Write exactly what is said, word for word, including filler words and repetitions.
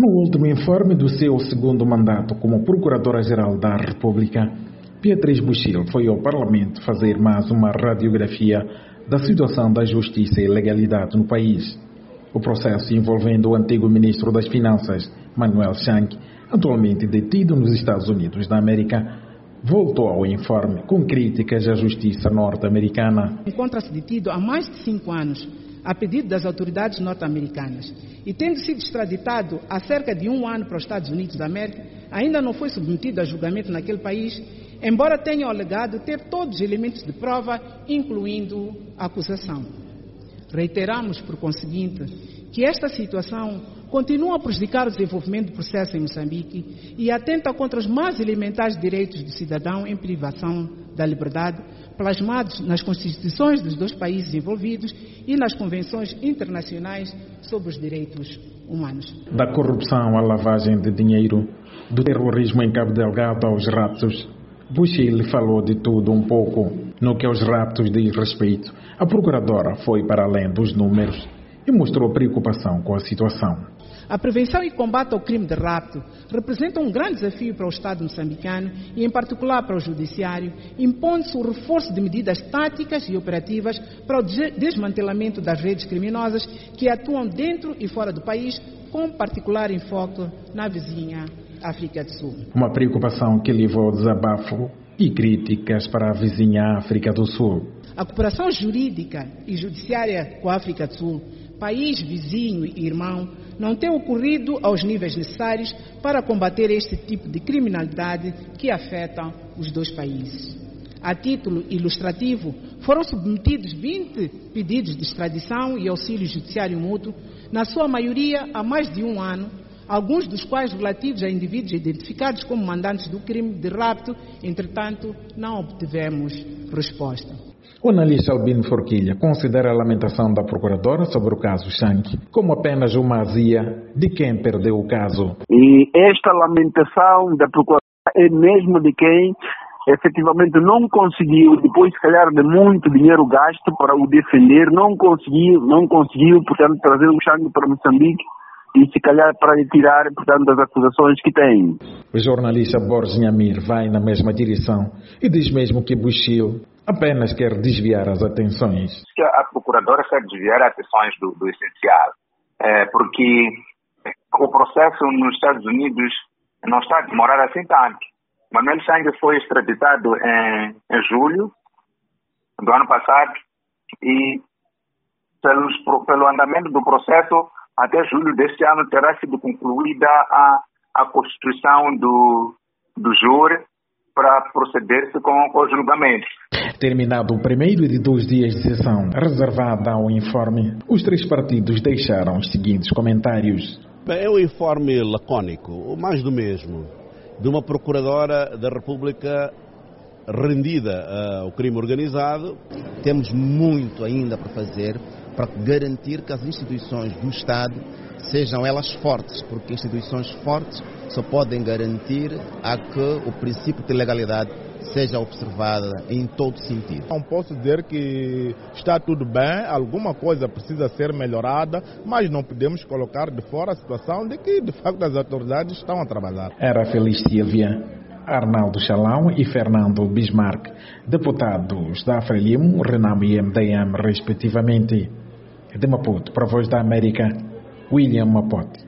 No último informe do seu segundo mandato como Procuradora-Geral da República, Beatriz Buchil foi ao Parlamento fazer mais uma radiografia da situação da justiça e legalidade no país. O processo envolvendo o antigo ministro das Finanças, Manuel Chang, atualmente detido nos Estados Unidos da América, voltou ao informe com críticas à justiça norte-americana. Encontra-se detido há mais de cinco anos, a pedido das autoridades norte-americanas, e tendo sido extraditado há cerca de um ano para os Estados Unidos da América, ainda não foi submetido a julgamento naquele país, embora tenha alegado ter todos os elementos de prova, incluindo a acusação. Reiteramos, por conseguinte, que esta situação continua a prejudicar o desenvolvimento do processo em Moçambique e atenta contra os mais elementares direitos do cidadão em privação da liberdade, plasmados nas constituições dos dois países envolvidos e nas convenções internacionais sobre os direitos humanos. Da corrupção à lavagem de dinheiro, do terrorismo em Cabo Delgado aos raptos, Buchil falou de tudo um pouco. No que aos raptos diz respeito, a procuradora foi para além dos números e mostrou preocupação com a situação. A prevenção e combate ao crime de rapto representa um grande desafio para o Estado moçambicano e, em particular, para o Judiciário, impondo-se o reforço de medidas táticas e operativas para o desmantelamento das redes criminosas que atuam dentro e fora do país, com particular enfoque na vizinha África do Sul. Uma preocupação que levou ao desabafo e críticas para a vizinha África do Sul. A cooperação jurídica e judiciária com a África do Sul, país vizinho e irmão, não tem ocorrido aos níveis necessários para combater este tipo de criminalidade que afeta os dois países. A título ilustrativo, foram submetidos vinte pedidos de extradição e auxílio judiciário mútuo, na sua maioria há mais de um ano, alguns dos quais relativos a indivíduos identificados como mandantes do crime de rapto. Entretanto, não obtivemos resposta. O analista Albino Forquilha considera a lamentação da procuradora sobre o caso Chang como apenas uma azia de quem perdeu o caso. E esta lamentação da procuradora é mesmo de quem efetivamente não conseguiu, depois se calhar de muito dinheiro gasto para o defender, não conseguiu, não conseguiu, portanto, trazer o Chang para Moçambique e se calhar para retirar, portanto, as acusações que tem. O jornalista Borges Nhamir vai na mesma direção e diz mesmo que Buchil apenas quer desviar as atenções. A procuradora quer desviar as atenções do, do essencial, é, porque o processo nos Estados Unidos não está a demorar assim tanto. Manuel Chang foi extraditado em, em julho do ano passado e pelos, pelo andamento do processo até julho deste ano terá sido concluída a, a constituição do, do júri para proceder-se com, com os julgamentos. Terminado o primeiro de dois dias de sessão reservada ao informe, os três partidos deixaram os seguintes comentários. É um informe lacônico, o mais do mesmo, de uma procuradora da República rendida ao crime organizado. Temos muito ainda para fazer para garantir que as instituições do Estado sejam elas fortes, porque instituições fortes só podem garantir a que o princípio de legalidade seja observada em todo sentido. Não posso dizer que está tudo bem, alguma coisa precisa ser melhorada, mas não podemos colocar de fora a situação de que, de facto, as autoridades estão a trabalhar. Era Feliz Silvia, Arnaldo Chalão e Fernando Bismarck, deputados da Frelimo, Renamo e M D M, respectivamente. De Maputo, para a Voz da América, William Mapote.